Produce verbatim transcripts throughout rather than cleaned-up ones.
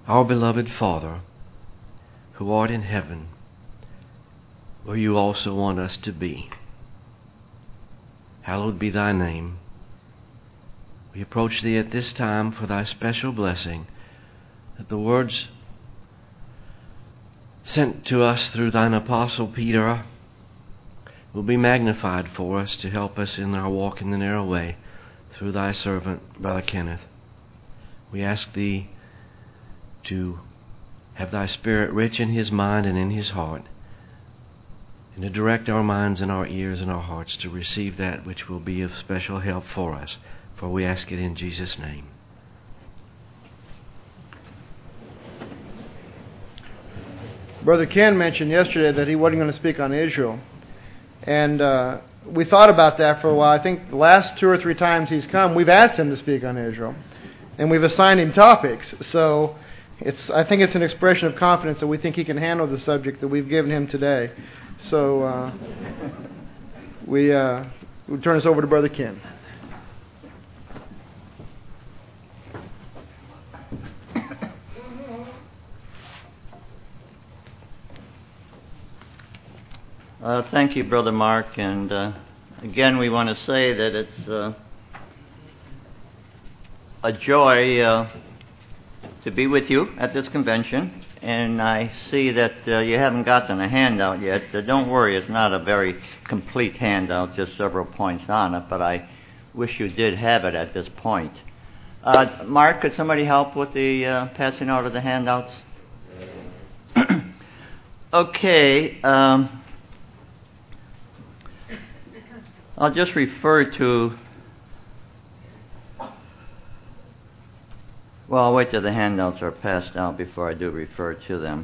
Our beloved Father, who art in heaven, where you also want us to be, hallowed be thy name. We approach thee at this time for thy special blessing, that the words sent to us through thine apostle Peter will be magnified for us to help us in our walk in the narrow way through thy servant, Brother Kenneth. We ask thee to have thy Spirit rich in his mind and in his heart, and to direct our minds and our ears and our hearts to receive that which will be of special help for us. For we ask it in Jesus' name. Brother Ken mentioned yesterday that he wasn't going to speak on Israel. And uh, we thought about that for a while. I think the last two or three times he's come, we've asked him to speak on Israel. And we've assigned him topics. So it's I think it's an expression of confidence that we think he can handle the subject that we've given him today. So uh, we uh, we'll turn this over to Brother Ken. Uh, thank you, Brother Mark. And uh, again, we want to say that it's uh, a joy uh, to be with you at this convention. And I see that uh, you haven't gotten a handout yet. Uh, don't worry, it's not a very complete handout, just several points on it, but I wish you did have it at this point. Uh, Mark, could somebody help with the uh, passing out of the handouts? Okay. Um, I'll just refer to, well, I'll wait till the handouts are passed out before I do refer to them.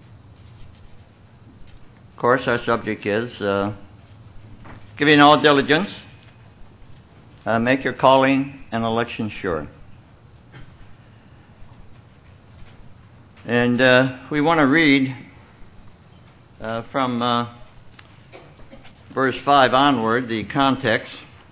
Of course, our subject is uh, giving all diligence, uh, make your calling and election sure. And uh, we want to read uh, from uh, verse five onward, the context.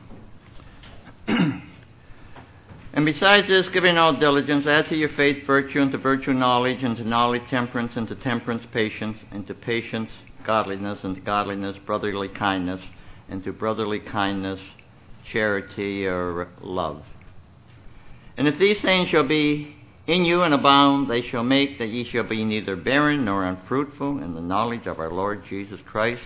And besides this, giving all diligence, add to your faith virtue, and to virtue knowledge, and to knowledge temperance, and to temperance patience, and to patience godliness, and to godliness brotherly kindness, and to brotherly kindness charity or love. And if these things shall be in you and abound, they shall make that ye shall be neither barren nor unfruitful in the knowledge of our Lord Jesus Christ.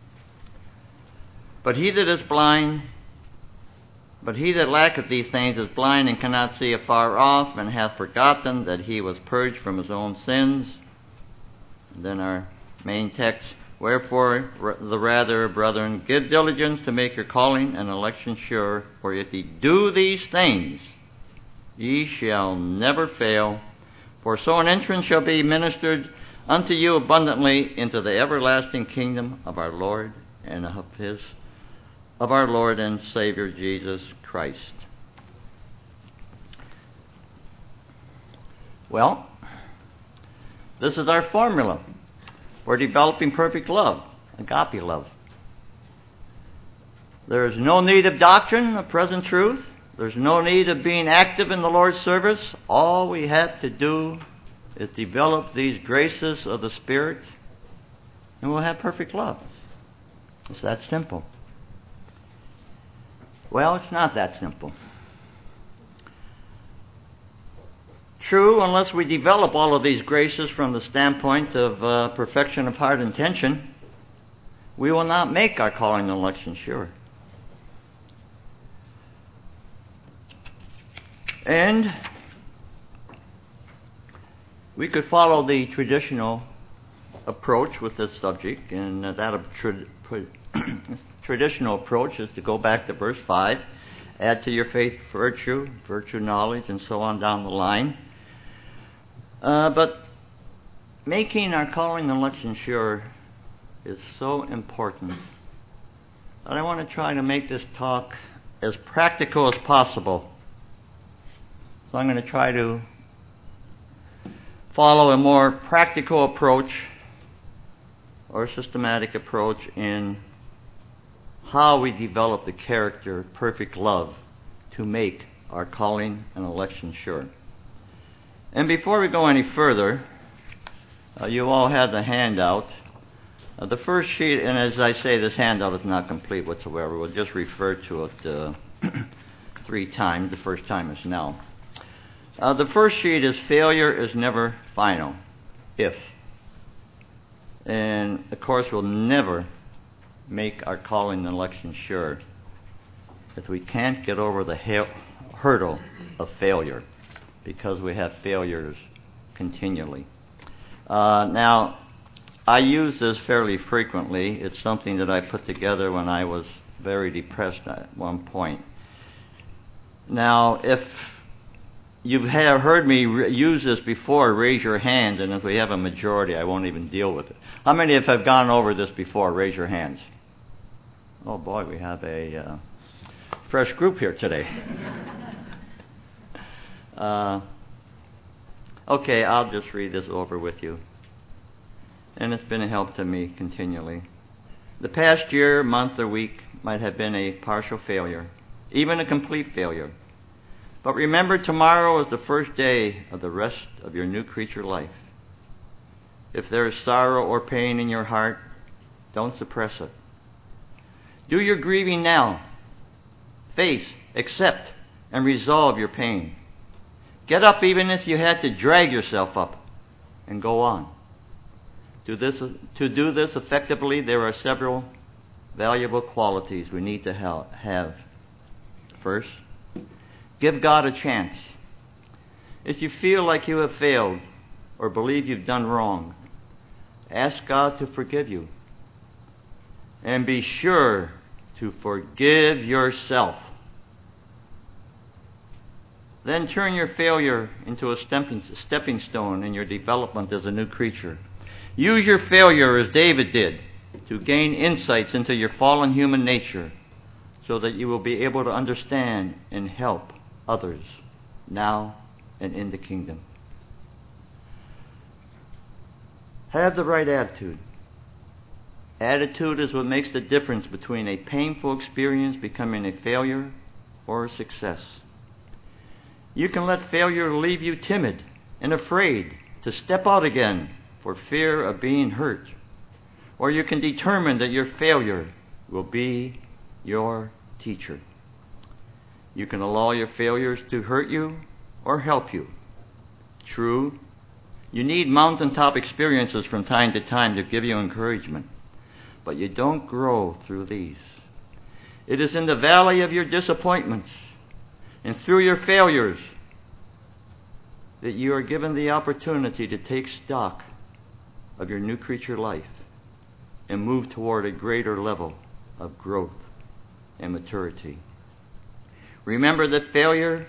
But he that is blind, but he that lacketh these things is blind and cannot see afar off, and hath forgotten that he was purged from his own sins. And then our main text, wherefore the rather, brethren, give diligence to make your calling and election sure, for if ye do these things, ye shall never fail. For so an entrance shall be ministered unto you abundantly into the everlasting kingdom of our Lord and of his of our Lord and Savior Jesus Christ. Well, this is our formula for developing perfect love, agape love. There is no need of doctrine of present truth. There's no need of being active in the Lord's service. All we have to do is develop these graces of the Spirit, and we'll have perfect love. It's that simple. Well, it's not that simple. True, unless we develop all of these graces from the standpoint of uh, perfection of heart and intention, we will not make our calling and election sure. And we could follow the traditional approach with this subject, and that of tra- traditional approach is to go back to verse five, add to your faith virtue, virtue knowledge, and so on down the line. Uh, but making our calling and election sure is so important that I want to try to make this talk as practical as possible. So I'm going to try to follow a more practical approach or systematic approach in how we develop the character of perfect love to make our calling and election sure. And before we go any further, uh, you all have the handout. Uh, the first sheet, and as I say, this handout is not complete whatsoever. We'll just refer to it uh, three times. The first time is now. Uh, the first sheet is failure is never final, if. And, of course, we'll never make our calling and election sure if we can't get over the ha- hurdle of failure, because we have failures continually. Uh, now, I use this fairly frequently. It's something that I put together when I was very depressed at one point. Now, if you have heard me re- use this before, raise your hand, and if we have a majority, I won't even deal with it. How many of you have gone over this before? Raise your hands. Oh boy, we have a uh, fresh group here today. uh, okay, I'll just read this over with you. And it's been a help to me continually. The past year, month, or week might have been a partial failure, even a complete failure. But remember, tomorrow is the first day of the rest of your new creature life. If there is sorrow or pain in your heart, don't suppress it. Do your grieving now. Face, accept, and resolve your pain. Get up even if you had to drag yourself up, and go on. To, this, to do this effectively, there are several valuable qualities we need to have. First, give God a chance. If you feel like you have failed or believe you've done wrong, ask God to forgive you. And be sure to forgive yourself. Then turn your failure into a stepping stone in your development as a new creature. Use your failure as David did to gain insights into your fallen human nature so that you will be able to understand and help others now and in the kingdom. Have the right attitude. Attitude is what makes the difference between a painful experience becoming a failure or a success. You can let failure leave you timid and afraid to step out again for fear of being hurt. Or you can determine that your failure will be your teacher. You can allow your failures to hurt you or help you. True, you need mountaintop experiences from time to time to give you encouragement, but you don't grow through these. It is in the valley of your disappointments and through your failures that you are given the opportunity to take stock of your new creature life and move toward a greater level of growth and maturity. Remember that failure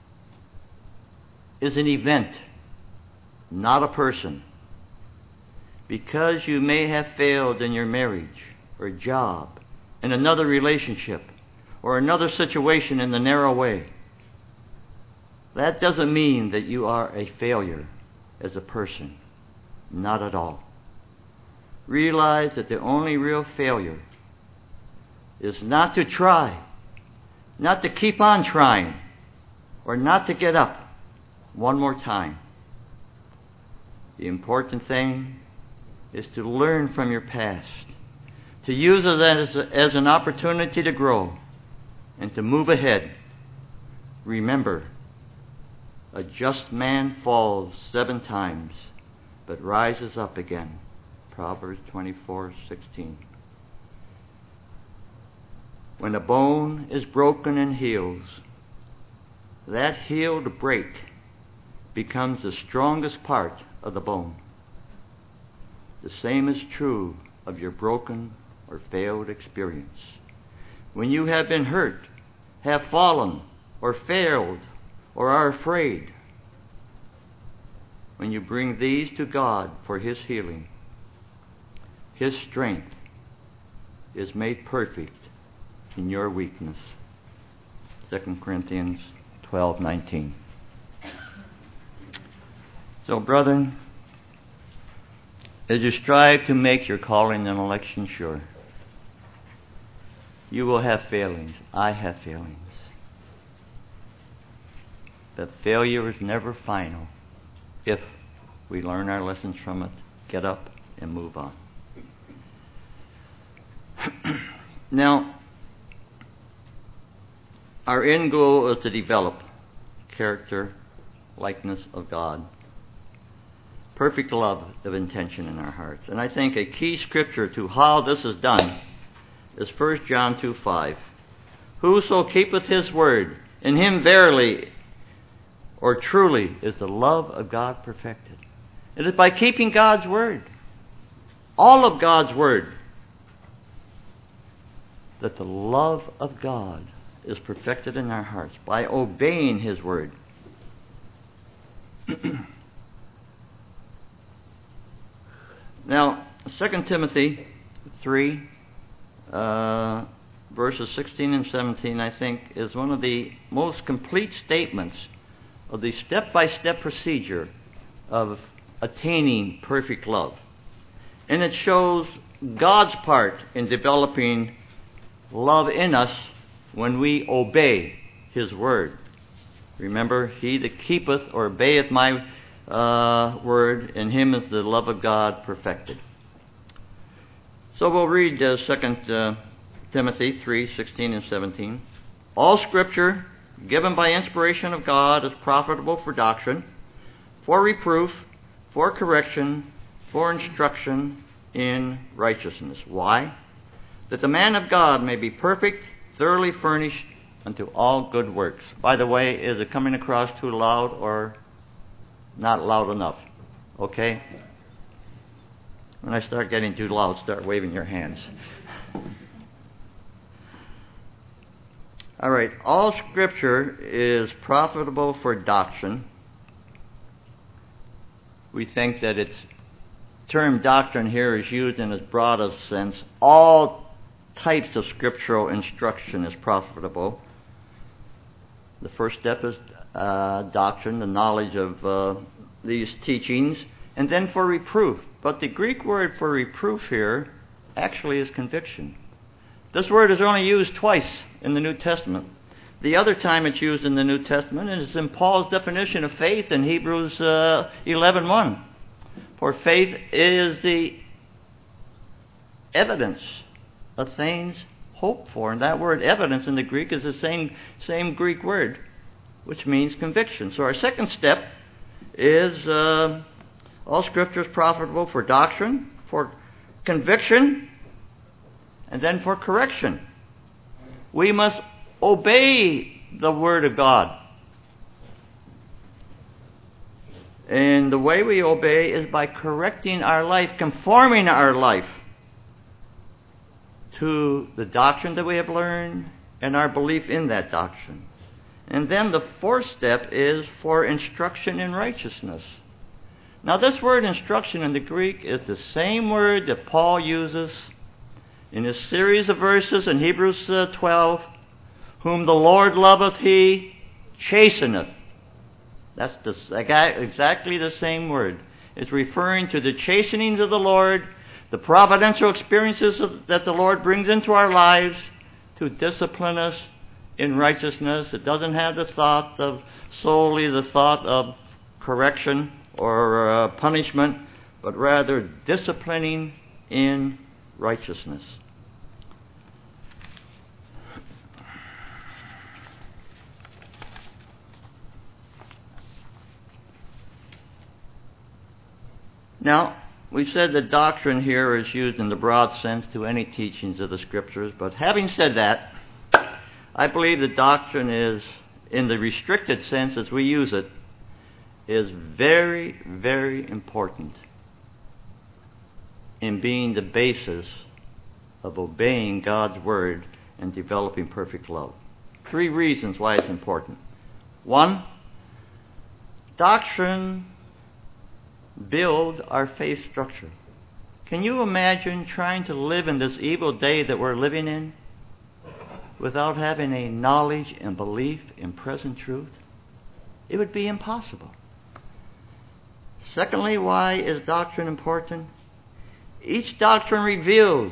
is an event, not a person. Because you may have failed in your marriage or job, in another relationship, or another situation in the narrow way, that doesn't mean that you are a failure as a person. Not at all. Realize that the only real failure is not to try, not to keep on trying, or not to get up one more time. The important thing is to learn from your past, to use it as, a, as an opportunity to grow and to move ahead. Remember, a just man falls seven times, but rises up again. Proverbs twenty-four sixteen. When a bone is broken and heals, that healed break becomes the strongest part of the bone. The same is true of your broken or failed experience. When you have been hurt, have fallen, or failed, or are afraid, when you bring these to God for His healing, His strength is made perfect in your weakness. Second Corinthians twelve nineteen. So, brethren, as you strive to make your calling and election sure, you will have failings. I have failings. But failure is never final. if we learn our lessons from it, get up, and move on. Now, our end goal is to develop character, likeness of God, perfect love of intention in our hearts. And I think a key scripture to how this is done is First John two five. Whoso keepeth his word, in him verily or truly is the love of God perfected. It is by keeping God's word, all of God's word, that the love of God is perfected in our hearts, by obeying his word. Now, Second Timothy three, uh, verses sixteen and seventeen, I think, is one of the most complete statements of the step-by-step procedure of attaining perfect love. And it shows God's part in developing love in us when we obey his word. Remember, he that keepeth or obeyeth my uh, word, in him is the love of God perfected. So we'll read uh, Second uh, Timothy three, sixteen and seventeen. All Scripture, given by inspiration of God, is profitable for doctrine, for reproof, for correction, for instruction in righteousness. Why? That the man of God may be perfect, thoroughly furnished unto all good works. By the way, is it coming across too loud or not loud enough? Okay? When I start getting too loud, start waving your hands. All right. All Scripture is profitable for doctrine. We think that its term doctrine here is used in its broadest sense. All types of scriptural instruction is profitable. The first step is uh, doctrine, the knowledge of uh, these teachings, and then for reproof. But the Greek word for reproof here actually is conviction. This word is only used twice in the New Testament. The other time it's used in the New Testament is in Paul's definition of faith in Hebrews uh, eleven one. For faith is the evidence of things hoped for. And that word evidence in the Greek is the same, same Greek word, which means conviction. So our second step is uh, all Scripture is profitable for doctrine, for conviction, and then for correction. We must obey the Word of God. And the way we obey is by correcting our life, conforming our life to the doctrine that we have learned and our belief in that doctrine. And then the fourth step is for instruction in righteousness. Now this word instruction in the Greek is the same word that Paul uses in his series of verses in Hebrews uh, twelve, whom the Lord loveth, he chasteneth. That's the, exactly the same word. It's referring to the chastenings of the Lord, the providential experiences of, that the Lord brings into our lives to discipline us in righteousness. It doesn't have the thought of solely the thought of correction or uh, punishment, but rather disciplining in righteousness. Now, we've said that doctrine here is used in the broad sense to any teachings of the Scriptures, but having said that, I believe that doctrine is, in the restricted sense as we use it, is very, very important in being the basis of obeying God's Word and developing perfect love. Three reasons why it's important. One, doctrine build our faith structure. Can you imagine trying to live in this evil day that we're living in without having a knowledge and belief in present truth? It would be impossible. Secondly, why is doctrine important? Each doctrine reveals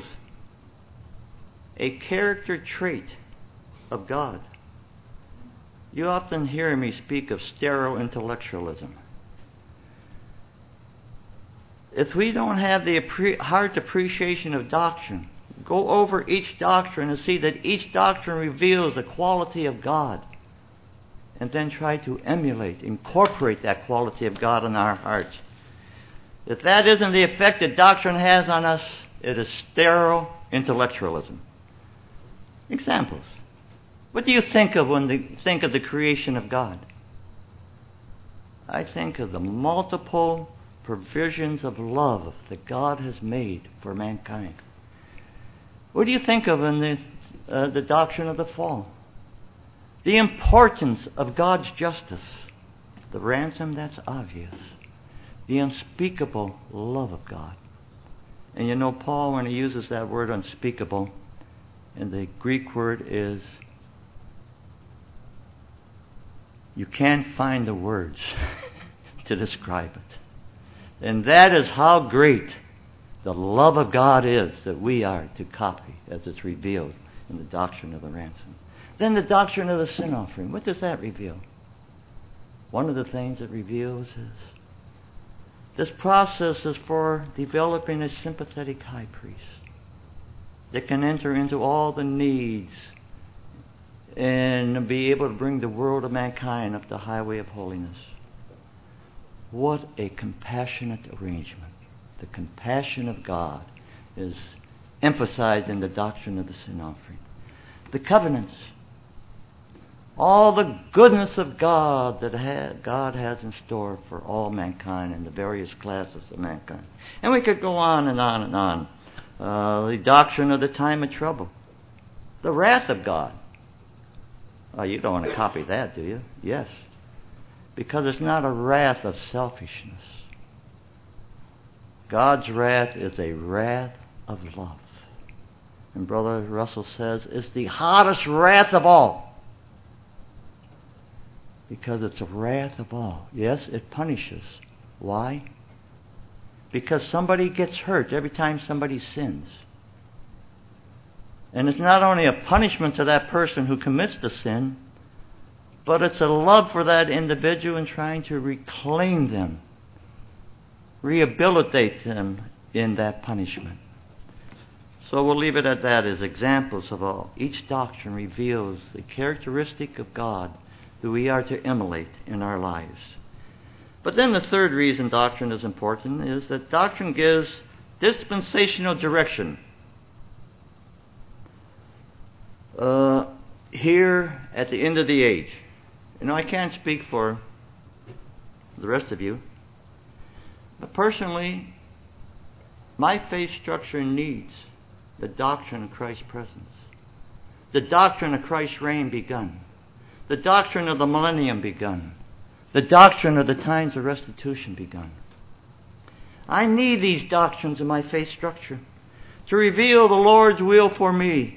a character trait of God. You often hear me speak of sterile intellectualism. if we don't have the appre- heart appreciation of doctrine, go over each doctrine and see that each doctrine reveals the quality of God, and then try to emulate, incorporate that quality of God in our hearts. If that isn't the effect that doctrine has on us, it is sterile intellectualism. Examples. What do you think of when you think of the creation of God? I think of the multiple provisions of love that God has made for mankind. What do you think of in the, uh, the doctrine of the fall? The importance of God's justice. The ransom, that's obvious. The unspeakable love of God. And you know, Paul, when he uses that word unspeakable, and the Greek word is, you can't find the words to describe it. And that is how great the love of God is that we are to copy as it's revealed in the doctrine of the ransom. Then the doctrine of the sin offering. What does that reveal? One of the things it reveals is this process is for developing a sympathetic high priest that can enter into all the needs and be able to bring the world of mankind up the highway of holiness. What a compassionate arrangement. The compassion of God is emphasized in the doctrine of the sin offering. The covenants. All the goodness of God that God has in store for all mankind and the various classes of mankind. And we could go on and on and on. Uh, the doctrine of the time of trouble. The wrath of God. Oh, you don't want to copy that, do you? Yes. Because it's not a wrath of selfishness. God's wrath is a wrath of love. And Brother Russell says it's the hottest wrath of all. Because it's a wrath of all. Yes, it punishes. Why? Because somebody gets hurt every time somebody sins. And it's not only a punishment to that person who commits the sin, but it's a love for that individual in trying to reclaim them, rehabilitate them in that punishment. So we'll leave it at that as examples of all. Each doctrine reveals the characteristic of God that we are to emulate in our lives. But then the third reason doctrine is important is that doctrine gives dispensational direction. Uh, here at the end of the age, you know, I can't speak for the rest of you, but personally, my faith structure needs the doctrine of Christ's presence, the doctrine of Christ's reign begun, the doctrine of the millennium begun, the doctrine of the times of restitution begun. I need these doctrines in my faith structure to reveal the Lord's will for me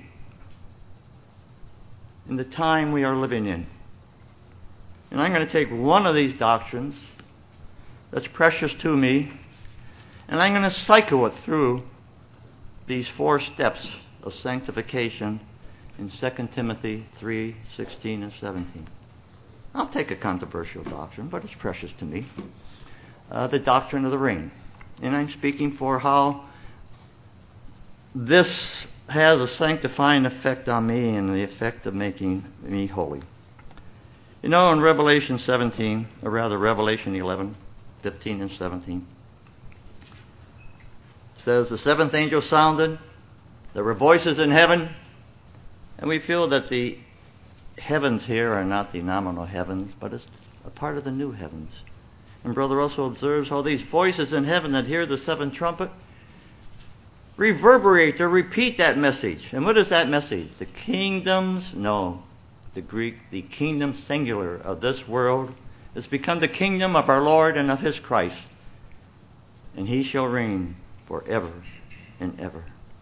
in the time we are living in. And I'm going to take one of these doctrines that's precious to me, and I'm going to cycle it through these four steps of sanctification in Second Timothy three, sixteen and seventeen. I'll take a controversial doctrine, but it's precious to me. Uh, the doctrine of the reign. And I'm speaking for how this has a sanctifying effect on me and the effect of making me holy. You know, in Revelation seventeen, or rather Revelation eleven, fifteen and seventeen, it says, the seventh angel sounded, there were voices in heaven, and we feel that the heavens here are not the nominal heavens, but it's a part of the new heavens. And Brother Russell observes how these voices in heaven that hear the seventh trumpet reverberate or repeat that message. And what is that message? The kingdoms, no, the Greek, the kingdom singular of this world has become the kingdom of our Lord and of His Christ. And He shall reign forever and ever.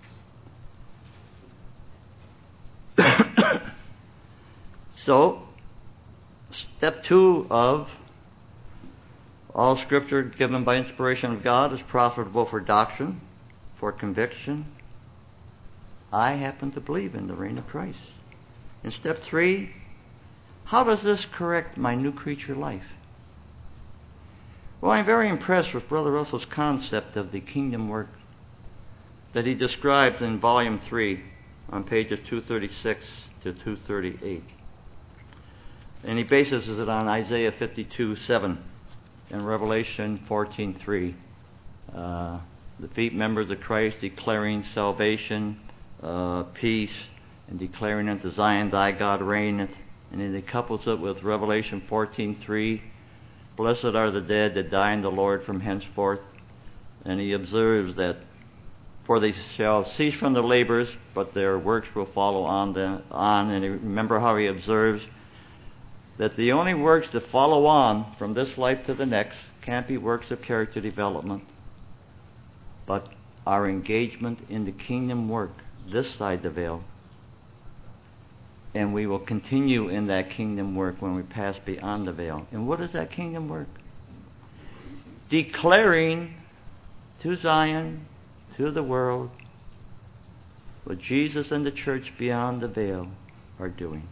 So, step two of all Scripture given by inspiration of God is profitable for doctrine, for conviction. I happen to believe in the reign of Christ. In step three, how does this correct my new creature life? Well, I'm very impressed with Brother Russell's concept of the kingdom work that he describes in Volume three on pages two thirty-six to two thirty-eight. And he bases it on Isaiah fifty-two seven and Revelation fourteen three. Uh, the feet members of Christ declaring salvation, uh, peace, and declaring unto Zion, thy God reigneth. And then he couples it with Revelation fourteen three. Blessed are the dead that die in the Lord from henceforth. And he observes that, for they shall cease from their labors, but their works will follow on. The, on. And remember how he observes that the only works that follow on from this life to the next can't be works of character development, but our engagement in the kingdom work this side the veil. And we will continue in that kingdom work when we pass beyond the veil. And what is that kingdom work? Declaring to Zion, to the world, what Jesus and the church beyond the veil are doing.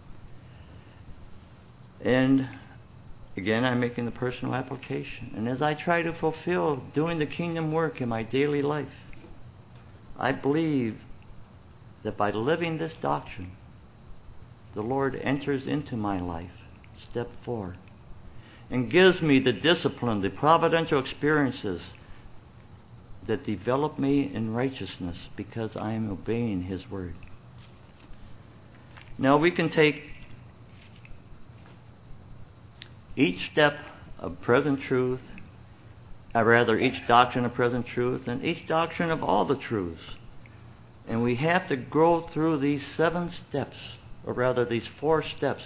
And again, I'm making the personal application. And as I try to fulfill doing the kingdom work in my daily life, I believe that by living this doctrine, the Lord enters into my life, step four, and gives me the discipline, the providential experiences that develop me in righteousness because I am obeying His word. Now we can take each step of present truth, or rather each doctrine of present truth, and each doctrine of all the truths. And we have to grow through these seven steps, or rather these four steps.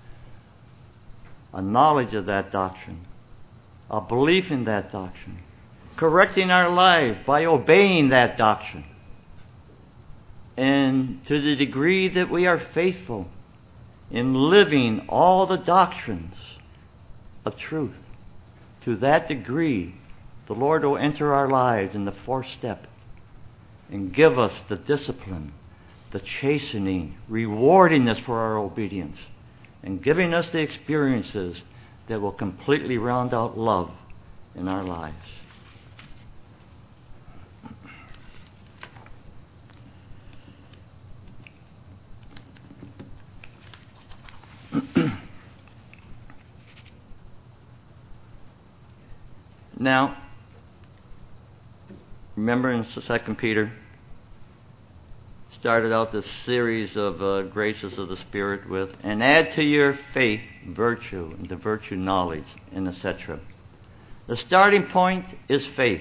A knowledge of that doctrine, a belief in that doctrine, correcting our life by obeying that doctrine. And to the degree that we are faithful in living all the doctrines of truth, to that degree the Lord will enter our lives in the fourth step and give us the discipline, the chastening, rewarding us for our obedience, and giving us the experiences that will completely round out love in our lives. Now, remember in Second Peter, started out this series of uh, graces of the Spirit with, and add to your faith virtue, and to virtue knowledge, and et cetera. The starting point is faith.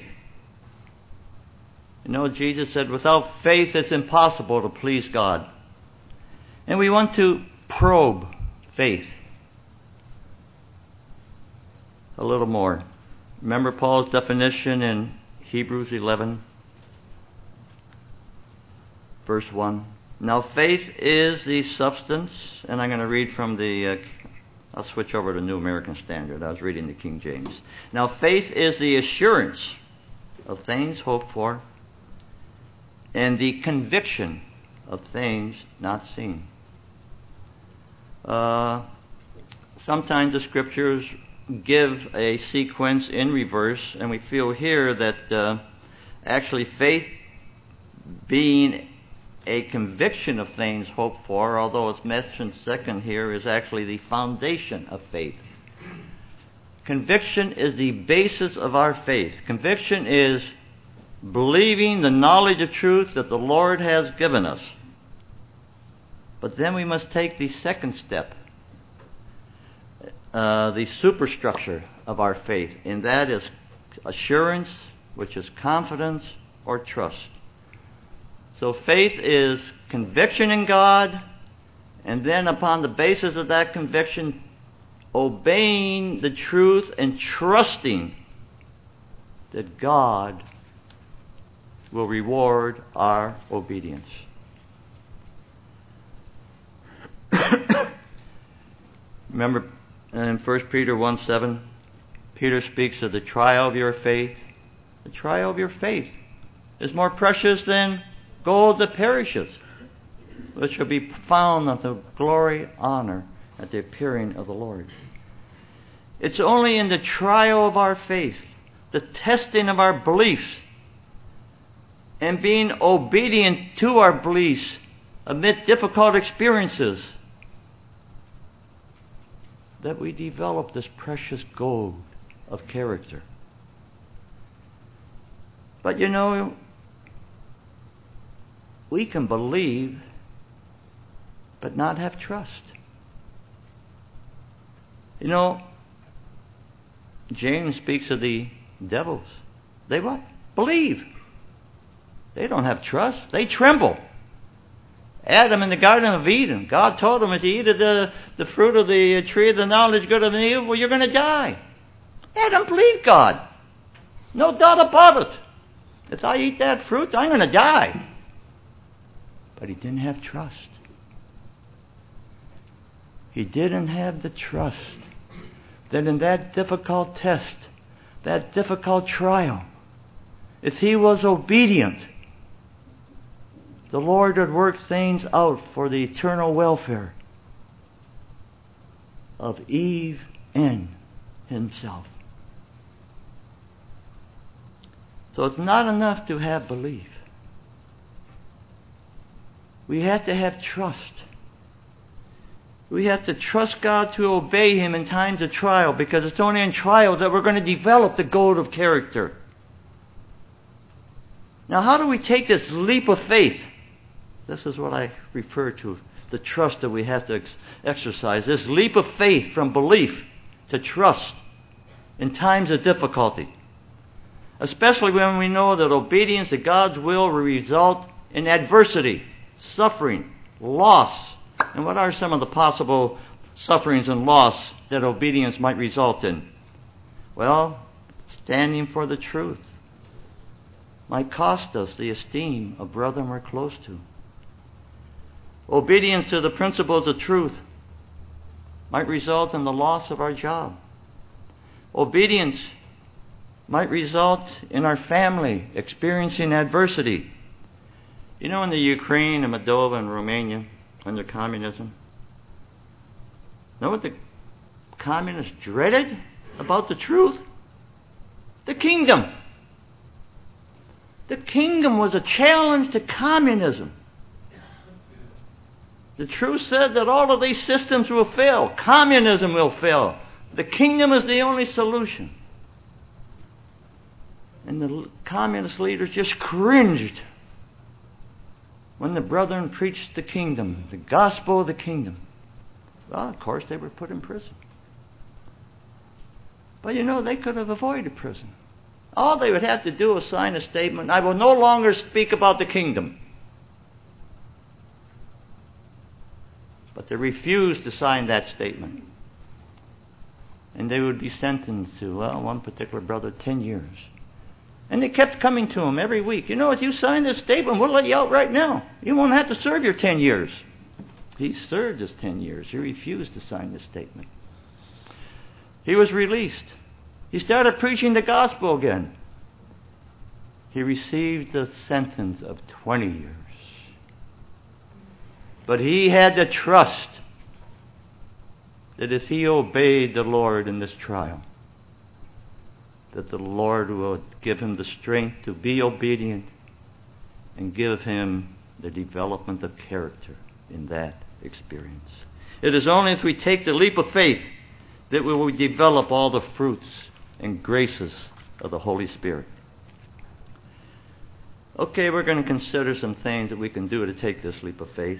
You know, Jesus said, without faith it's impossible to please God. And we want to probe faith a little more. Remember Paul's definition in Hebrews eleven, verse one. Now faith is the substance, and I'm going to read from the, uh, I'll switch over to New American Standard. I was reading the King James. Now faith is the assurance of things hoped for, and the conviction of things not seen. Uh, sometimes the Scriptures give a sequence in reverse, and we feel here that uh, actually faith being a conviction of things hoped for, although it's mentioned second here, is actually the foundation of faith. Conviction is the basis of our faith. Conviction is believing the knowledge of truth that the Lord has given us. But then we must take the second step, Uh, the superstructure of our faith, and that is assurance, which is confidence or trust. So faith is conviction in God, and then upon the basis of that conviction, obeying the truth and trusting that God will reward our obedience. Remember, in First Peter one seven, Peter speaks of the trial of your faith. The trial of your faith is more precious than gold that perishes, which shall be found unto glory, honor, at the appearing of the Lord. It's only in the trial of our faith, the testing of our beliefs, and being obedient to our beliefs amid difficult experiences, that we develop this precious gold of character. But you know, we can believe but not have trust. You know, James speaks of the devils. They what? Believe. They don't have trust. They tremble. Adam in the Garden of Eden, God told him, if you eat of the, the fruit of the tree of the knowledge of good and evil, well, you're going to die. Adam believed God. No doubt about it. If I eat that fruit, I'm going to die. But he didn't have trust. He didn't have the trust that in that difficult test, that difficult trial, if he was obedient, the Lord would work things out for the eternal welfare of Eve and himself. So it's not enough to have belief. We have to have trust. We have to trust God to obey Him in times of trial, because it's only in trials that we're going to develop the gold of character. Now, how do we take this leap of faith? This is what I refer to, the trust that we have to ex- exercise. This leap of faith from belief to trust in times of difficulty. Especially when we know that obedience to God's will will result in adversity, suffering, loss. And what are some of the possible sufferings and loss that obedience might result in? Well, standing for the truth might cost us the esteem of brethren we're close to. Obedience to the principles of truth might result in the loss of our job. Obedience might result in our family experiencing adversity. You know, in the Ukraine and Moldova and Romania, under communism, know what the communists dreaded about the truth? The kingdom. The kingdom was a challenge to communism. The truth said that all of these systems will fail. Communism will fail. The kingdom is the only solution. And the communist leaders just cringed when the brethren preached the kingdom, the gospel of the kingdom. Well, of course, they were put in prison. But you know, they could have avoided prison. All they would have to do is sign a statement, I will no longer speak about the kingdom. But they refused to sign that statement. And they would be sentenced to, well, one particular brother, ten years. And they kept coming to him every week. You know, if you sign this statement, we'll let you out right now. You won't have to serve your ten years. He served his ten years. He refused to sign this statement. He was released. He started preaching the gospel again. He received a sentence of twenty years. But he had the trust that if he obeyed the Lord in this trial, that the Lord would give him the strength to be obedient and give him the development of character in that experience. It is only if we take the leap of faith that we will develop all the fruits and graces of the Holy Spirit. Okay, we're going to consider some things that we can do to take this leap of faith.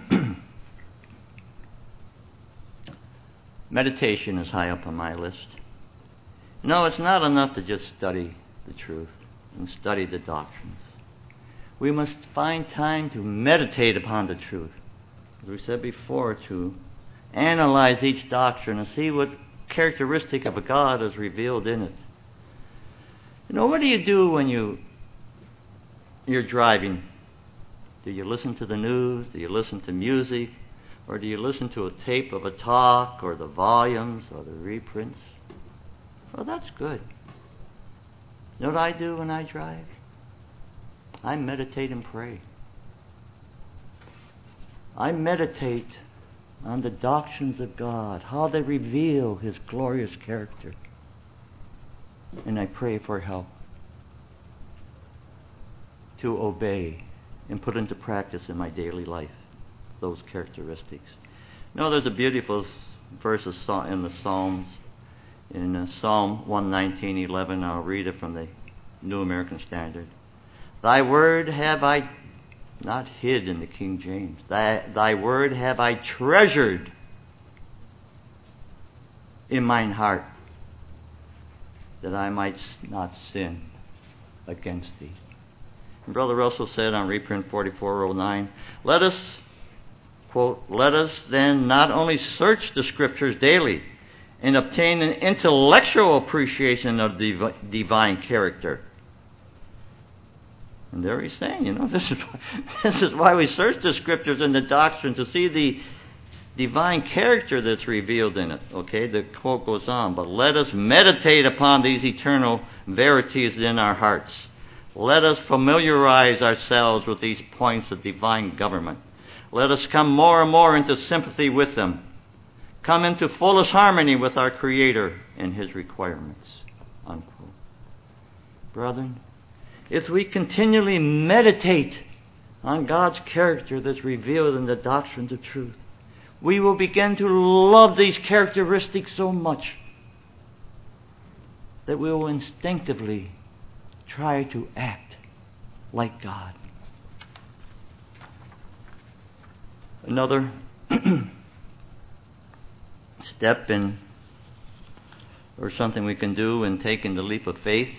Meditation is high up on my list. No, it's not enough to just study the truth and study the doctrines. We must find time to meditate upon the truth. As we said before, to analyze each doctrine and see what characteristic of a God is revealed in it. You know, what do you do when you, you're driving? Do you listen to the news? Do you listen to music? Or do you listen to a tape of a talk or the volumes or the reprints? Well, that's good. You know what I do when I drive? I meditate and pray. I meditate on the doctrines of God, how they reveal His glorious character. And I pray for help to obey and put into practice in my daily life those characteristics. You know, there's a beautiful verse in the Psalms. In uh, Psalm one nineteen eleven, I'll read it from the New American Standard. Thy word have I not hid in the King James. Thy, thy word have I treasured in mine heart, that I might not sin against thee. And Brother Russell said on reprint forty-four oh nine, let us, quote, let us then not only search the Scriptures daily and obtain an intellectual appreciation of the divine character. And there he's saying, you know, this is, this is why we search the Scriptures and the doctrine, to see the divine character that's revealed in it. Okay, the quote goes on, but let us meditate upon these eternal verities in our hearts. Let us familiarize ourselves with these points of divine government. Let us come more and more into sympathy with them. Come into fullest harmony with our Creator and His requirements. Unquote. Brethren, if we continually meditate on God's character that's revealed in the doctrines of truth, we will begin to love these characteristics so much that we will instinctively try to act like God. Another step in, or something we can do in taking the leap of faith,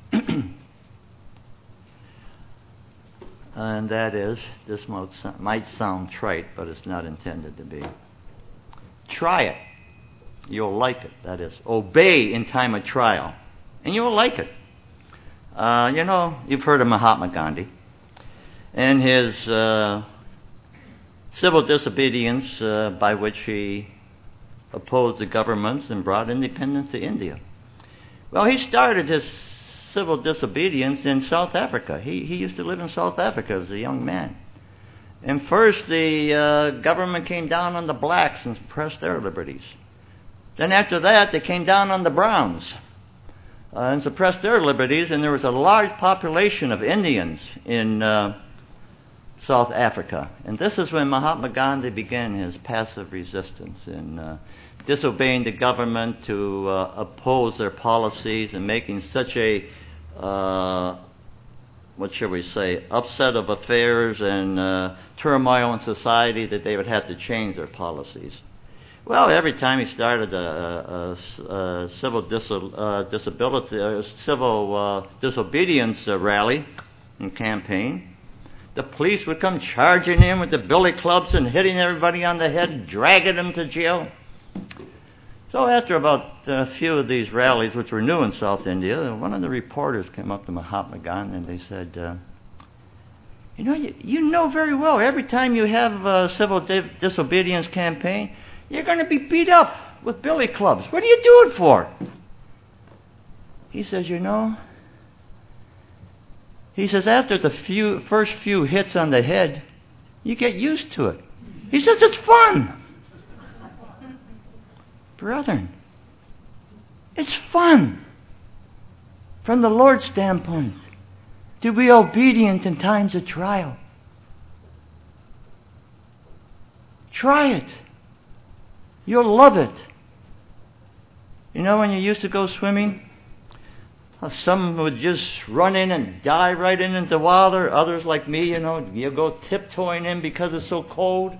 and that is, this might sound trite, but it's not intended to be. Try it. You'll like it. That is, obey in time of trial, and you'll like it. Uh, you know, you've heard of Mahatma Gandhi and his uh, civil disobedience uh, by which he opposed the governments and brought independence to India. Well, he started his civil disobedience in South Africa. He, he used to live in South Africa as a young man. And first the uh, government came down on the blacks and suppressed their liberties. Then after that they came down on the browns uh, and suppressed their liberties, and there was a large population of Indians in uh, South Africa. And this is when Mahatma Gandhi began his passive resistance in uh, disobeying the government to uh, oppose their policies and making such a Uh, what shall we say, upset of affairs and uh, turmoil in society that they would have to change their policies. Well, every time he started a, a, a civil dis- uh, disability, a civil uh, disobedience uh, rally and campaign, the police would come charging in with the billy clubs and hitting everybody on the head, dragging them to jail. So after about a few of these rallies, which were new in South India, one of the reporters came up to Mahatma Gandhi and they said, uh, you know, you, you know very well, every time you have a civil di- disobedience campaign, you're going to be beat up with billy clubs. What do you do it for? He says, you know, he says, after the few first few hits on the head, you get used to it. He says, it's fun. Brethren, it's fun from the Lord's standpoint to be obedient in times of trial. Try it. You'll love it. You know, when you used to go swimming, some would just run in and dive right in into the water. Others, like me, you know, you go tiptoeing in because it's so cold.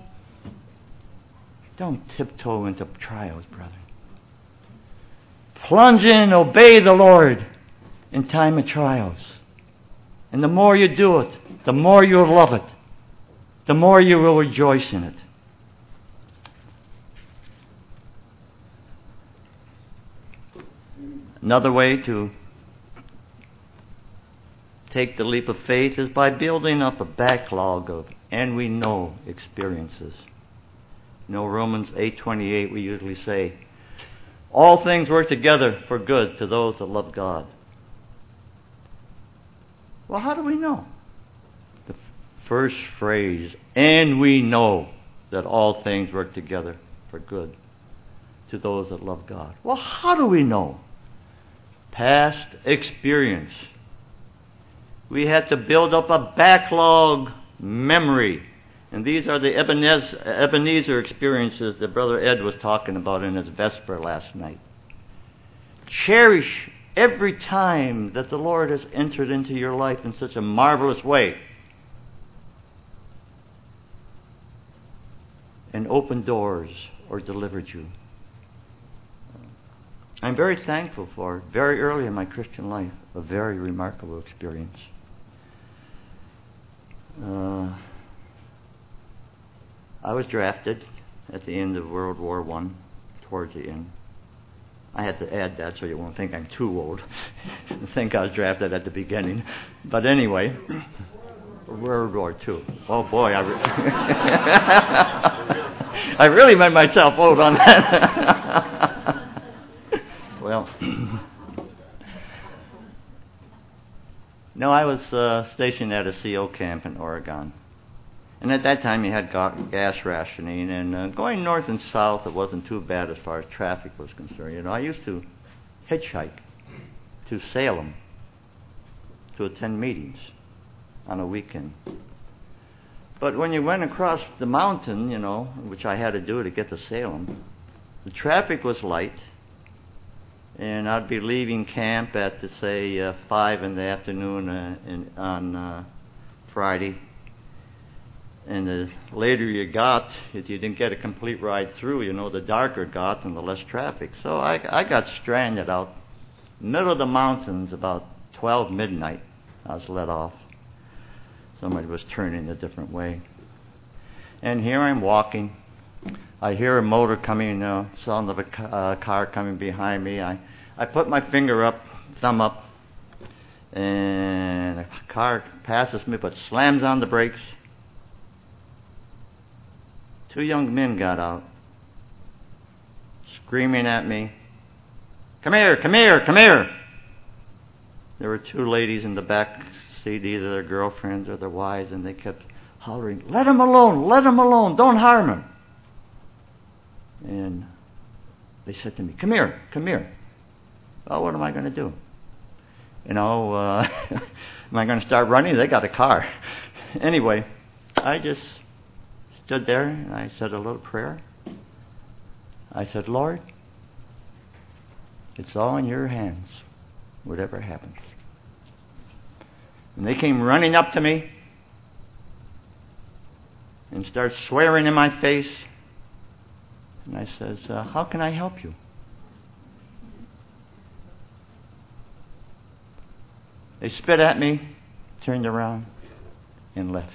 Don't tiptoe into trials, brother. Plunge in, obey the Lord in time of trials. And the more you do it, the more you'll love it. The more you will rejoice in it. Another way to take the leap of faith is by building up a backlog of and we know experiences. You know, Romans eight twenty-eight, we usually say, all things work together for good to those that love God. Well, how do we know? The first phrase, and we know, that all things work together for good to those that love God. Well, how do we know? Past experience. We had to build up a backlog memory. And these are the Ebenezer, Ebenezer experiences that Brother Ed was talking about in his Vesper last night. Cherish every time that the Lord has entered into your life in such a marvelous way and opened doors or delivered you. I'm very thankful for, very early in my Christian life, a very remarkable experience. Uh, I was drafted at the end of World War One, towards the end. I had to add that so you won't think I'm too old. I think I was drafted at the beginning. But anyway, World War Two. Oh boy, I, re- I really made myself old on that. Well, no, I was uh, stationed at a C O camp in Oregon. And at that time you had ga- gas rationing, and uh, going north and south it wasn't too bad as far as traffic was concerned. You know, I used to hitchhike to Salem to attend meetings on a weekend. But when you went across the mountain, you know, which I had to do to get to Salem, the traffic was light, and I'd be leaving camp at, say, uh, five in the afternoon uh, in, on uh, Friday. And the later you got, if you didn't get a complete ride through, you know, the darker it got and the less traffic. So I, I got stranded out middle of the mountains about twelve midnight. I was let off. Somebody was turning a different way. And here I'm walking. I hear a motor coming, uh, sound of a ca- uh, car coming behind me. I, I put my finger up, thumb up, and a car passes me but slams on the brakes. Two young men got out, screaming at me, "Come here, come here, come here!" There were two ladies in the back seat, either their girlfriends or their wives, and they kept hollering, "Let him alone, let him alone, don't harm him." And they said to me, "Come here, come here." Well, what am I going to do? You know, uh, am I going to start running? They got a car. Anyway, I just stood there and I said a little prayer. I said, "Lord, it's all in your hands, whatever happens." And they came running up to me and started swearing in my face. And I says, uh, "How can I help you?" They spit at me, turned around, and left.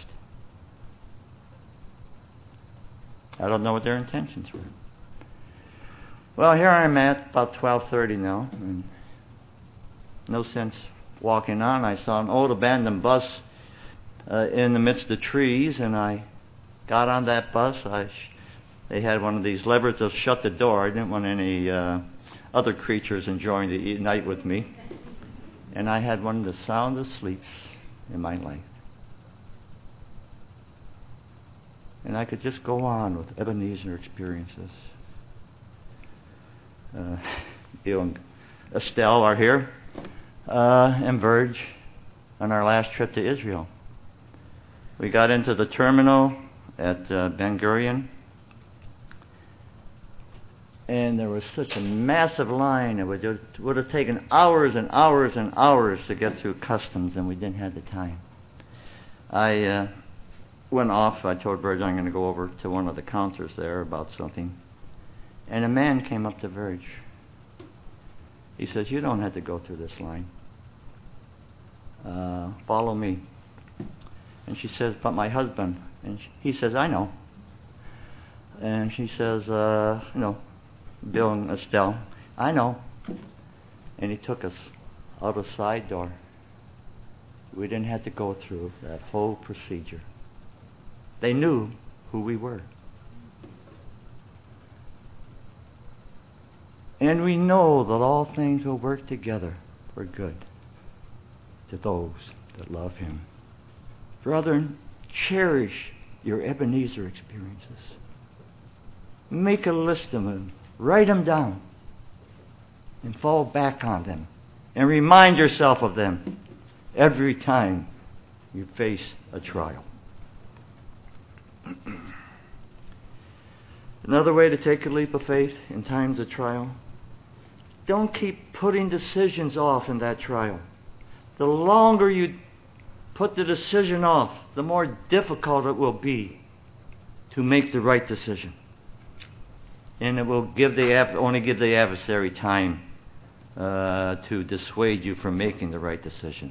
I don't know what their intentions were. Well, here I'm at about twelve thirty now, and no sense walking on. I saw an old abandoned bus uh, in the midst of trees, and I got on that bus. I sh- they had one of these levers that shut the door. I didn't want any uh, other creatures enjoying the night with me. And I had one of the soundest sleeps in my life. And I could just go on with Ebenezer experiences. Uh, Bill and Estelle are here, uh, and Verge, on our last trip to Israel. We got into the terminal at uh, Ben Gurion, and there was such a massive line. It would, it would have taken hours and hours and hours to get through customs, and we didn't have the time. I uh, went off. I told Verge I'm going to go over to one of the counters there about something. And a man came up to Verge. He says, "You don't have to go through this line. Uh, follow me." And she says, "But my husband." And she, he says, "I know." And she says, uh, you know, "Bill and Estelle, I know." And he took us out a side door. We didn't have to go through that whole procedure. They knew who we were. And we know that all things will work together for good to those that love Him. Brethren, cherish your Ebenezer experiences. Make a list of them. Write them down. And fall back on them. And remind yourself of them every time you face a trial. Another way to take a leap of faith in times of trial, don't keep putting decisions off in that trial. The longer you put the decision off, the more difficult it will be to make the right decision. And it will give the only give the adversary time uh, to dissuade you from making the right decision.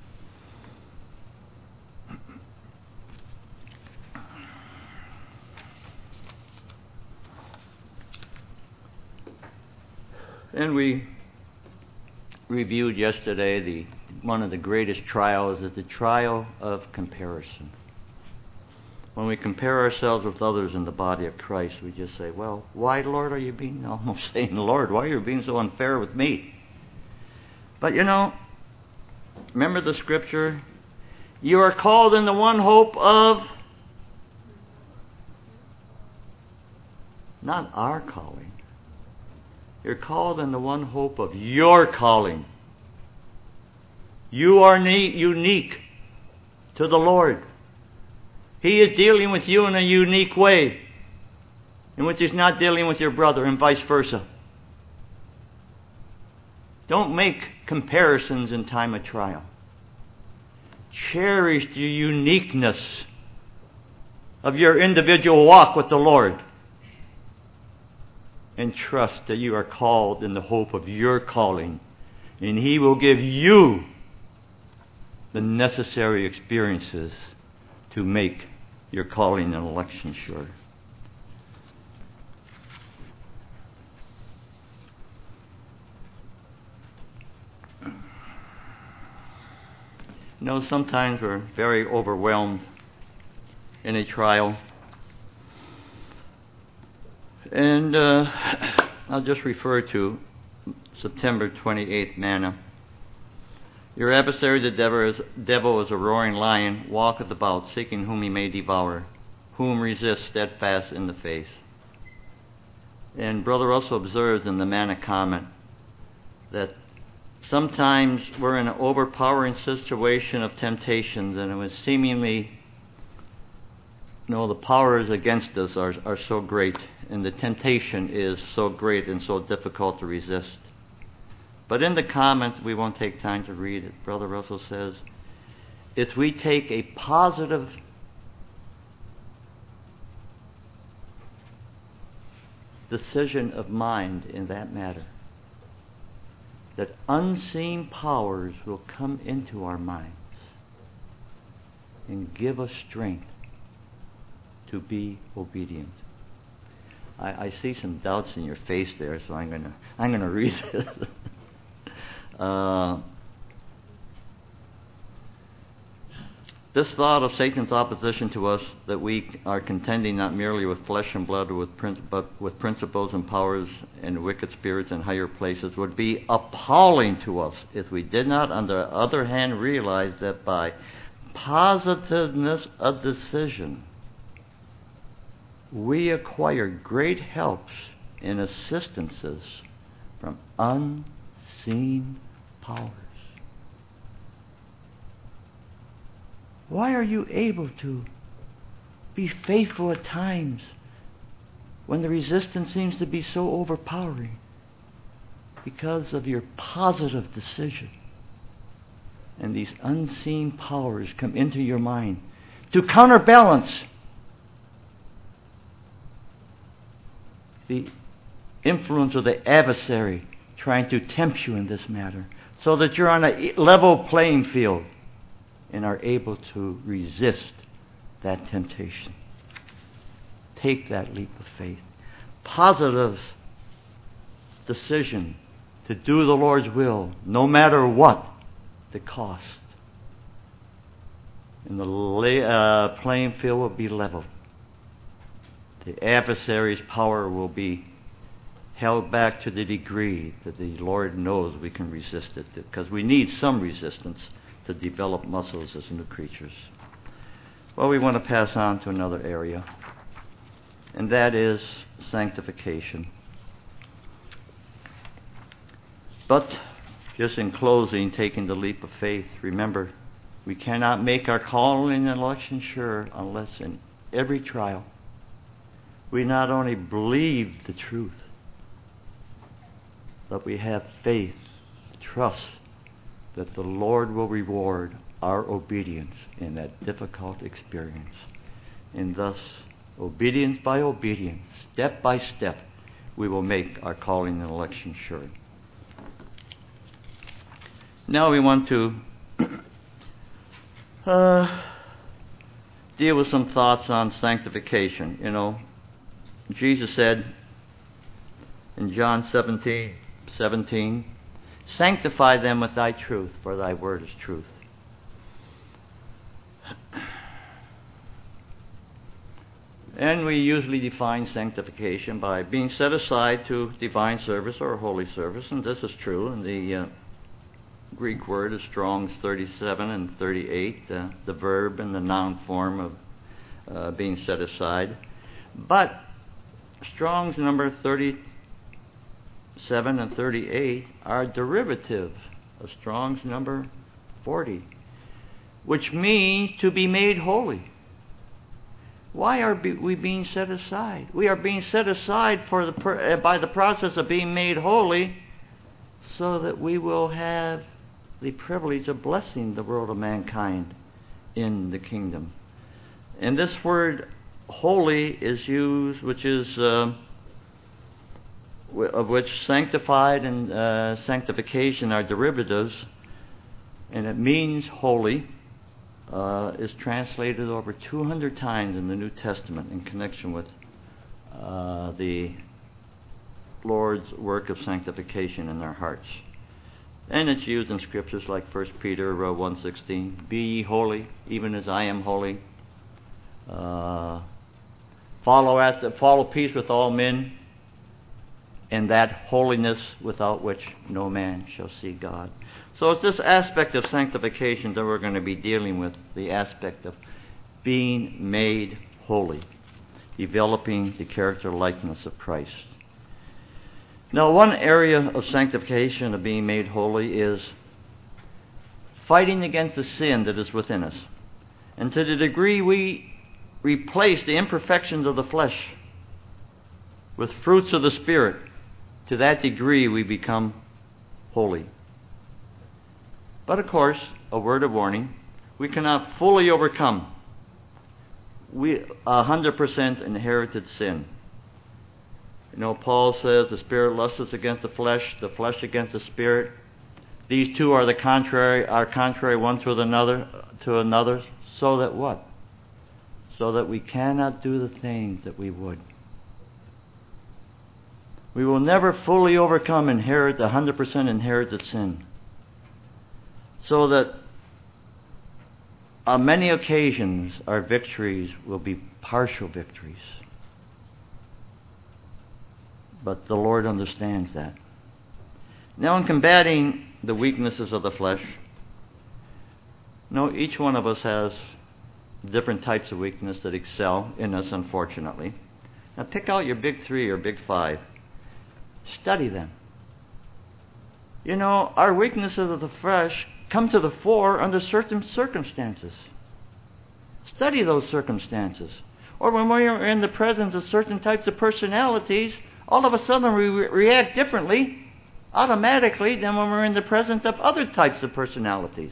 And we reviewed yesterday the one of the greatest trials is the trial of comparison. When we compare ourselves with others in the body of Christ, we just say, well, why, Lord, are you being, almost saying, Lord, why are you being so unfair with me? But you know, remember the scripture? You are called in the one hope of, not our calling. You're called in the one hope of your calling. You are ne- unique to the Lord. He is dealing with you in a unique way, in which He's not dealing with your brother, and vice versa. Don't make comparisons in time of trial. Cherish the uniqueness of your individual walk with the Lord. And trust that you are called in the hope of your calling. And He will give you the necessary experiences to make your calling and election sure. You know, sometimes we're very overwhelmed in a trial. And uh, I'll just refer to September twenty-eighth manna. Your adversary the devil is, devil is a roaring lion, walketh about, seeking whom he may devour, whom resist steadfast in the faith. And Brother Russell observes in the manna comment that sometimes we're in an overpowering situation of temptations, and it was seemingly, you know, the powers against us are, are so great, and the temptation is so great and so difficult to resist. But in the comments, we won't take time to read it, Brother Russell says, if we take a positive decision of mind in that matter, that unseen powers will come into our minds and give us strength to be obedient. I, I see some doubts in your face there, so I'm gonna I'm gonna read this. uh, this thought of Satan's opposition to us, that we are contending not merely with flesh and blood, with prin- but with principles and powers and wicked spirits in higher places, would be appalling to us if we did not, on the other hand, realize that by positiveness of decision, we acquire great helps and assistances from unseen powers. Why are you able to be faithful at times when the resistance seems to be so overpowering? Because of your positive decision. And these unseen powers come into your mind to counterbalance the influence of the adversary trying to tempt you in this matter, so that you're on a level playing field and are able to resist that temptation. Take that leap of faith. Positive decision to do the Lord's will, no matter what the cost. And the uh, playing field will be leveled. The adversary's power will be held back to the degree that the Lord knows we can resist it, because we need some resistance to develop muscles as new creatures. Well, we want to pass on to another area. and that is sanctification. But just in closing, taking the leap of faith, remember, we cannot make our calling and election sure unless in every trial we not only believe the truth, but we have faith, trust that the Lord will reward our obedience in that difficult experience. And thus, obedience by obedience, step by step, we will make our calling and election sure. Now we want to uh, deal with some thoughts on sanctification. You know, Jesus said in John seventeen, seventeen, sanctify them with thy truth, for thy word is truth. And we usually define sanctification by being set aside to divine service or holy service, and this is true. And the uh, Greek word is Strong's thirty-seven and thirty-eight, uh, the verb and the noun form of uh, being set aside. But Strong's number thirty-seven and thirty-eight are derivatives of Strong's number forty, which means to be made holy. Why are we being set aside? We are being set aside for the uh, by the process of being made holy, so that we will have the privilege of blessing the world of mankind in the kingdom. And this word holy is used, which is uh, of which sanctified and uh, sanctification are derivatives, and it means holy. Uh, is translated over two hundred times in the New Testament in connection with uh, the Lord's work of sanctification in our hearts. And it's used in scriptures like First Peter one sixteen, be ye holy, even as I am holy. Uh, follow after, follow peace with all men, and that holiness without which no man shall see God. So it's this aspect of sanctification that we're going to be dealing with, the aspect of being made holy, developing the character likeness of Christ. Now, one area of sanctification, of being made holy, is fighting against the sin that is within us. And to the degree we replace the imperfections of the flesh with fruits of the Spirit, to that degree we become holy. But of course, a word of warning, we cannot fully overcome we one hundred percent inherited sin. You know, Paul says the spirit lusts against the flesh, the flesh against the spirit. These two are the contrary, are contrary one to another, to another, so that what? So that we cannot do the things that we would. We will never fully overcome inherit one hundred percent inherited sin. So that on many occasions our victories will be partial victories. But the Lord understands that. Now, in combating the weaknesses of the flesh, no, each one of us has different types of weakness that excel in us, unfortunately. Now pick out your big three or big five. Study them. You know, our weaknesses of the flesh come to the fore under certain circumstances. Study those circumstances. Or when we are in the presence of certain types of personalities, all of a sudden we re- react differently, automatically, than when we're in the presence of other types of personalities.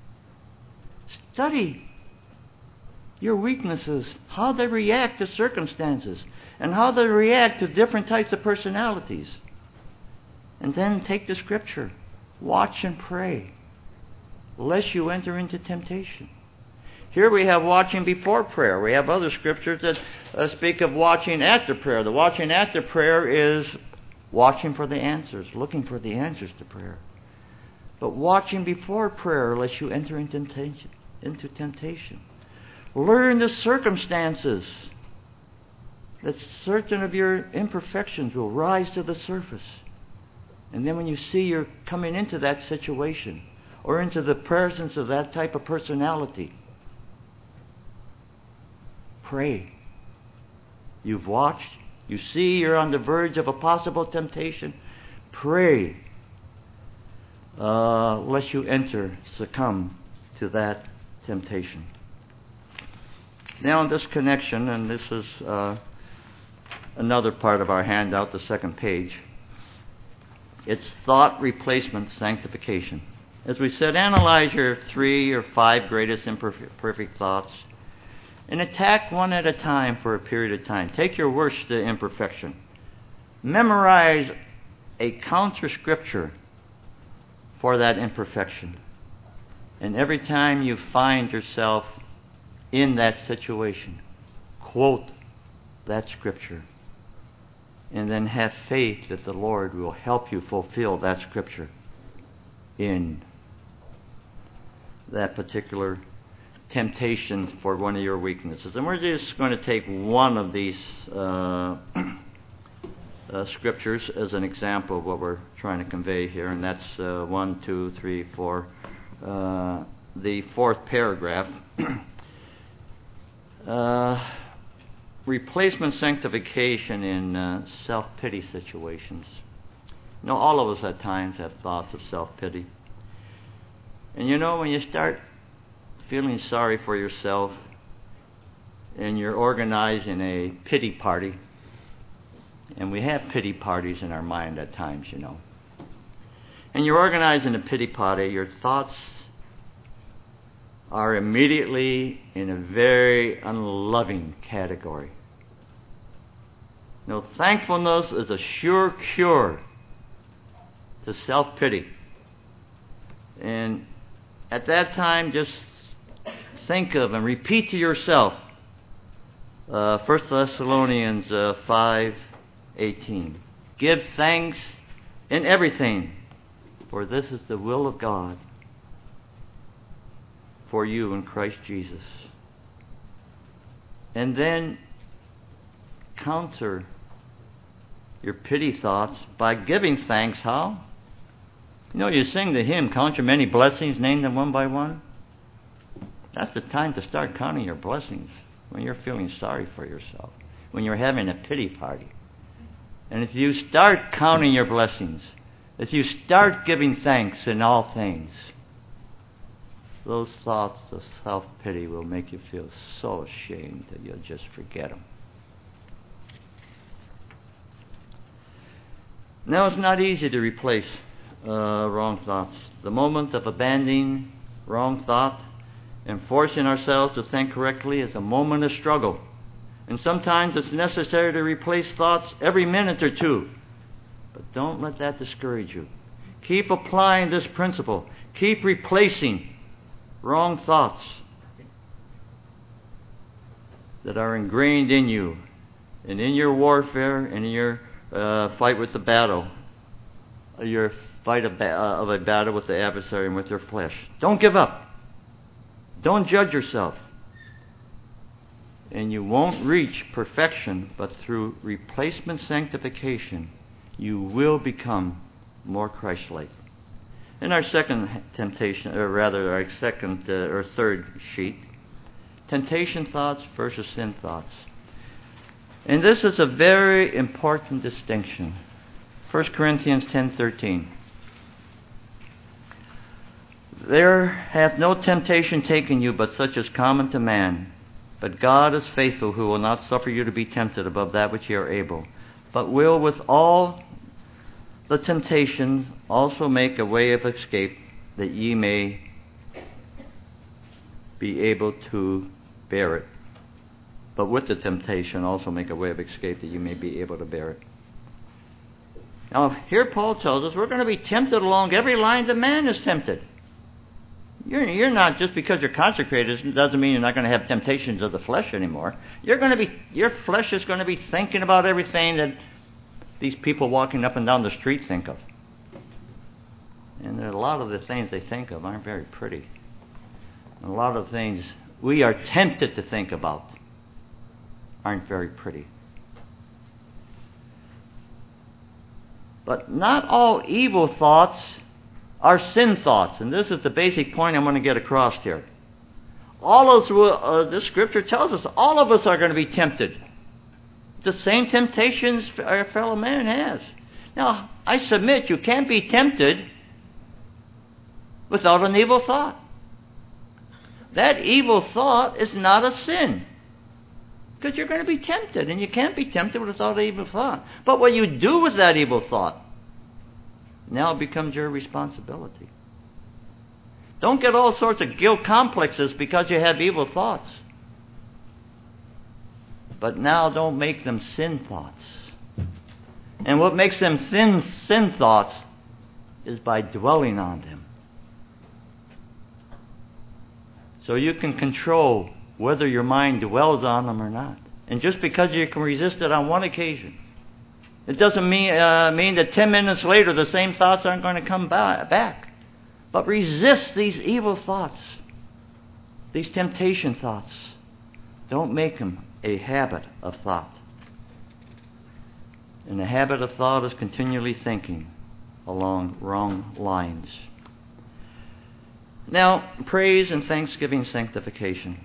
Study your weaknesses, how they react to circumstances, and how they react to different types of personalities. And then take the scripture. Watch and pray, lest you enter into temptation. Here we have watching before prayer. We have other scriptures that uh, speak of watching after prayer. The watching after prayer is watching for the answers, looking for the answers to prayer. But watching before prayer, lest you enter into temptation. Into temptation. Learn the circumstances that certain of your imperfections will rise to the surface. And then when you see you're coming into that situation or into the presence of that type of personality, pray. You've watched. You see you're on the verge of a possible temptation. Pray, uh, lest you enter, succumb to that temptation. Now in this connection, and this is uh, another part of our handout, the second page, it's thought replacement sanctification. As we said, analyze your three or five greatest imperfect thoughts and attack one at a time for a period of time. Take your worst imperfection. Memorize a counter scripture for that imperfection. And every time you find yourself in that situation, quote that scripture. And then have faith that the Lord will help you fulfill that scripture in that particular temptation for one of your weaknesses. And we're just going to take one of these uh, uh, scriptures as an example of what we're trying to convey here, and that's uh, one, two, three, four, uh, the fourth paragraph. uh, replacement sanctification in uh, self-pity situations. You know, all of us at times have thoughts of self-pity. And you know, when you start feeling sorry for yourself and you're organizing a pity party, and we have pity parties in our mind at times, you know, and you're organizing a pity party, your thoughts are immediately in a very unloving category. No, thankfulness is a sure cure to self-pity. And at that time, just think of and repeat to yourself uh, First Thessalonians uh, five eighteen. Give thanks in everything, for this is the will of God for you in Christ Jesus. And then counter your pity thoughts by giving thanks. How? You know, you sing the hymn, count your many blessings, name them one by one. That's the time to start counting your blessings, when you're feeling sorry for yourself, when you're having a pity party. And if you start counting your blessings, if you start giving thanks in all things, those thoughts of self-pity will make you feel so ashamed that you'll just forget them. Now, it's not easy to replace uh, wrong thoughts. The moment of abandoning wrong thought and forcing ourselves to think correctly is a moment of struggle. And sometimes it's necessary to replace thoughts every minute or two. But don't let that discourage you. Keep applying this principle. Keep replacing wrong thoughts that are ingrained in you and in your warfare and in your uh, fight with the battle, your fight of, ba- uh, of a battle with the adversary and with your flesh. Don't give up. Don't judge yourself. And you won't reach perfection, but through replacement sanctification, you will become more Christ-like. In our second temptation, or rather our second uh, or third sheet, temptation thoughts versus sin thoughts. And this is a very important distinction. First Corinthians ten thirteen. There hath no temptation taken you but such as common to man. But God is faithful, who will not suffer you to be tempted above that which ye are able, but will with all the temptations also make a way of escape, that ye may be able to bear it. But with the temptation also make a way of escape, that you may be able to bear it. Now, here Paul tells us we're going to be tempted along every line that man is tempted. You're, you're not, just because you're consecrated, doesn't mean you're not going to have temptations of the flesh anymore. You're going to be, your flesh is going to be thinking about everything that these people walking up and down the street think of. And a lot of the things they think of aren't very pretty. And a lot of things we are tempted to think about aren't very pretty. But not all evil thoughts are sin thoughts. And this is the basic point I'm going to get across here. All of us, uh, this scripture tells us all of us are going to be tempted the same temptations our fellow man has. Now, I submit you can't be tempted without an evil thought. That evil thought is not a sin. Because you're going to be tempted, and you can't be tempted without an evil thought. But what you do with that evil thought now becomes your responsibility. Don't get all sorts of guilt complexes because you have evil thoughts. But now don't make them sin thoughts. And what makes them sin, sin thoughts is by dwelling on them. So you can control whether your mind dwells on them or not. And just because you can resist it on one occasion, it doesn't mean, uh, mean that ten minutes later the same thoughts aren't going to come ba- back. But resist these evil thoughts, these temptation thoughts. Don't make them a habit of thought. And the habit of thought is continually thinking along wrong lines. Now, praise and thanksgiving sanctification.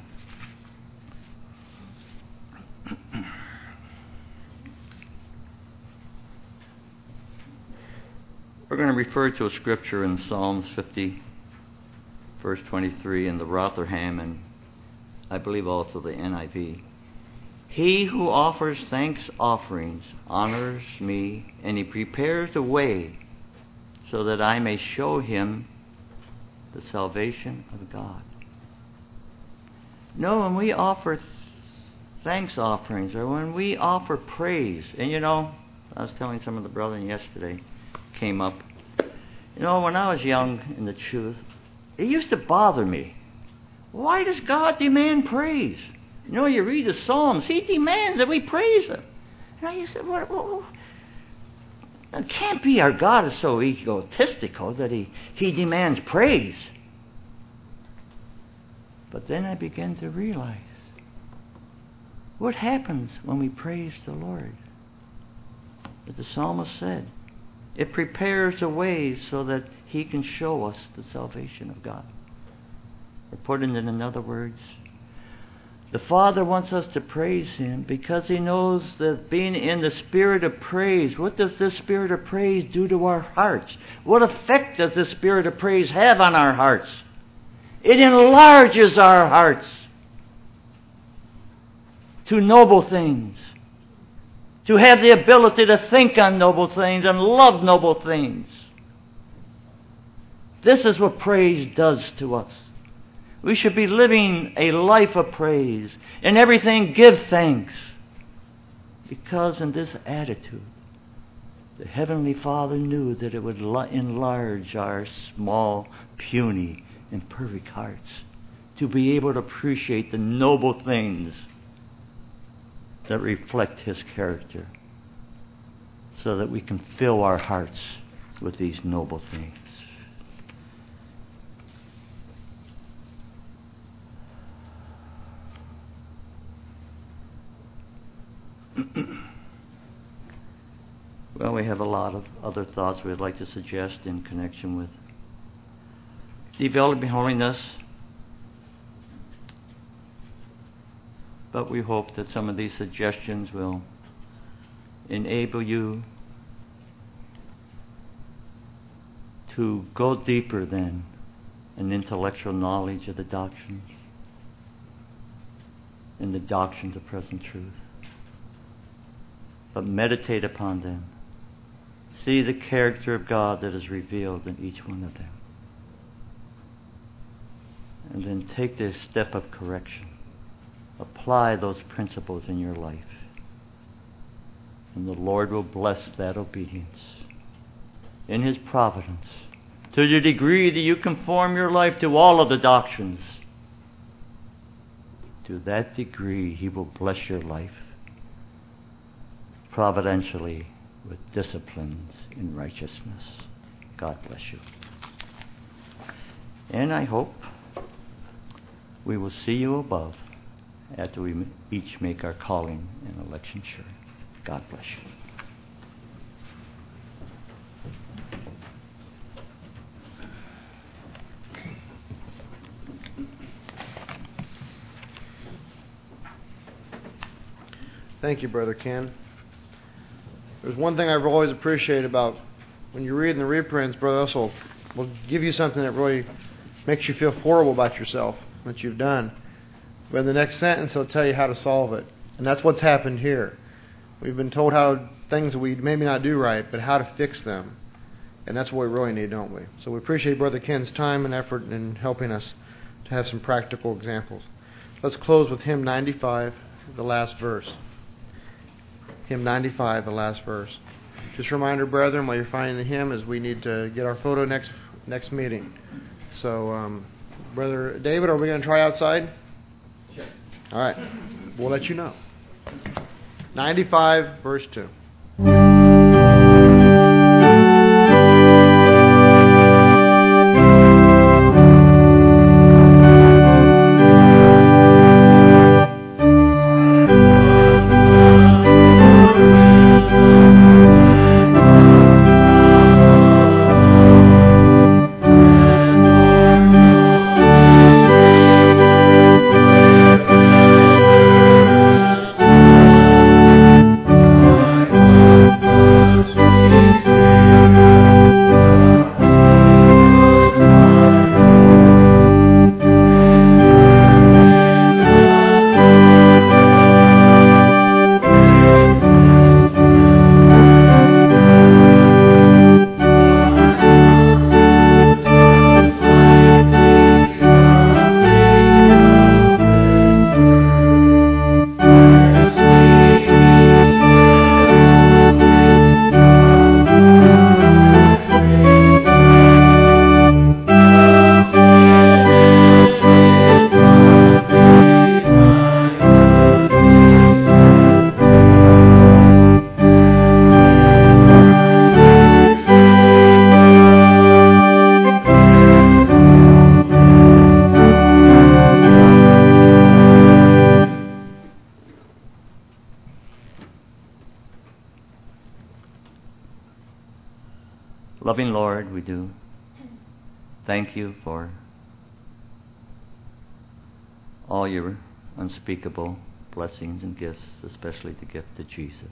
We're going to refer to a scripture in Psalms fifty, verse twenty-three, in the Rotherham, and I believe also the N I V. He who offers thanks offerings honors me, and he prepares the way so that I may show him the salvation of God. No, when we offer thanks offerings, or when we offer praise, and you know, I was telling some of the brethren yesterday, came up, you know, when I was young in the truth, it used to bother me. Why does God demand praise? You know, you read the Psalms, He demands that we praise Him. And I used to say, what, what, what? It can't be our God is so egotistical that he, he demands praise. But then I began to realize what happens when we praise the Lord. As the psalmist said, it prepares a way so that He can show us the salvation of God. Or put it in other words, the Father wants us to praise Him because He knows that being in the spirit of praise, what does this spirit of praise do to our hearts? What effect does this spirit of praise have on our hearts? It enlarges our hearts to noble things, to have the ability to think on noble things and love noble things. This is what praise does to us. We should be living a life of praise. In everything, give thanks. Because in this attitude, the Heavenly Father knew that it would enlarge our small, puny, imperfect hearts to be able to appreciate the noble things that reflect His character, so that we can fill our hearts with these noble things. Well, we have a lot of other thoughts we'd like to suggest in connection with developing holiness, but we hope that some of these suggestions will enable you to go deeper than an intellectual knowledge of the doctrines and the doctrines of present truth, but meditate upon them. See the character of God that is revealed in each one of them. And then take this step of correction. Apply those principles in your life. And the Lord will bless that obedience in His providence. To the degree that you conform your life to all of the doctrines, to that degree He will bless your life providentially with disciplines in righteousness. God bless you. And I hope we will see you above after we each make our calling and election sure. God bless you. Thank you, Brother Ken. There's one thing I've always appreciated about when you read in the reprints, Brother Ussel will give you something that really makes you feel horrible about yourself, what you've done. But in the next sentence, he'll tell you how to solve it. And that's what's happened here. We've been told how things we maybe not do right, but how to fix them. And that's what we really need, don't we? So we appreciate Brother Ken's time and effort in helping us to have some practical examples. Let's close with hymn ninety-five, the last verse. Hymn ninety-five, the last verse. Just a reminder, brethren, while you're finding the hymn, is we need to get our photo next next meeting. So, um, Brother David, are we going to try outside? Sure. All right. We'll let you know. ninety-five, verse two. Loving Lord, we do thank you for all your unspeakable blessings and gifts, especially the gift of Jesus.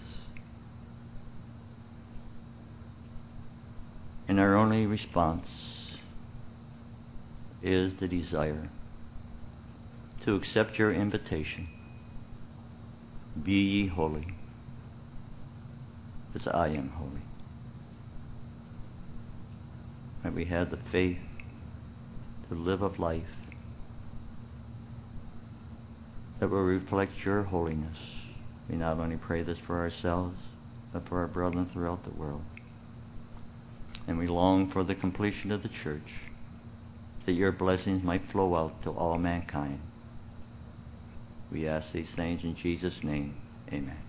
And our only response is the desire to accept your invitation. Be ye holy, as I am holy. That we have the faith to live a life that will reflect your holiness. We not only pray this for ourselves, but for our brethren throughout the world. And we long for the completion of the church, that your blessings might flow out to all mankind. We ask these things in Jesus' name. Amen.